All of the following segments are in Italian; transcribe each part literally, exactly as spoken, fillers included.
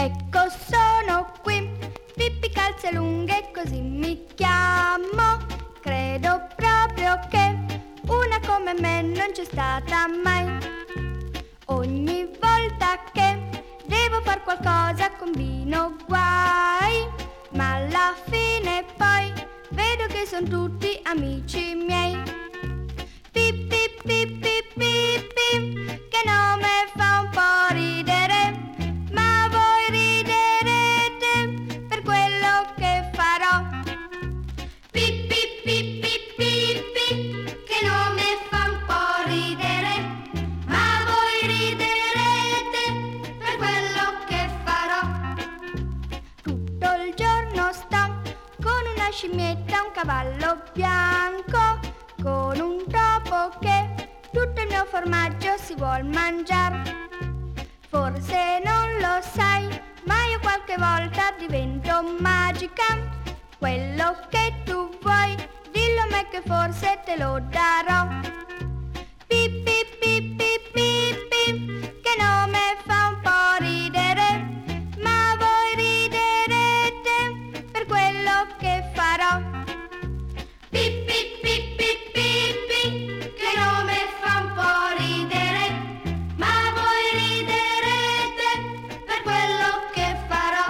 Ecco sono qui, Pippi calze lunghe, così mi chiamo. Credo proprio che una come me non c'è stata mai. Ogni volta che devo far qualcosa combino guai, ma alla fine poi vedo che son tutti amici miei. Pippi, Pippi, Pippi, che nome fa un po' ridere, ma voi riderete per quello che farò. Pippi, Pippi, Pippi, che nome fa un po' ridere, ma voi riderete per quello che farò. Tutto il giorno sto con una scimmietta, un cavallo bianco, con un topo che tutto il mio formaggio si vuol mangiar. Forse non lo sai, ma io qualche volta divento magica. Quello che tu vuoi, dillo a me che forse te lo darò. Pippi, Pippi, Pippi, che nome fa un po' ridere, ma voi riderete per quello che farò. Pippi, Pippi, Pippi, che nome fa un po' ridere, ma voi riderete per quello che farò.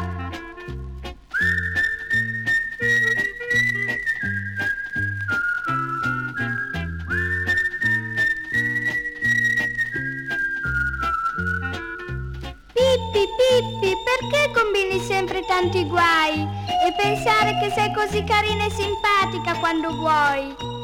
Pippi, Pippi, perché combini sempre tanti guai? E pensare che sei così carina e simpatica quando vuoi.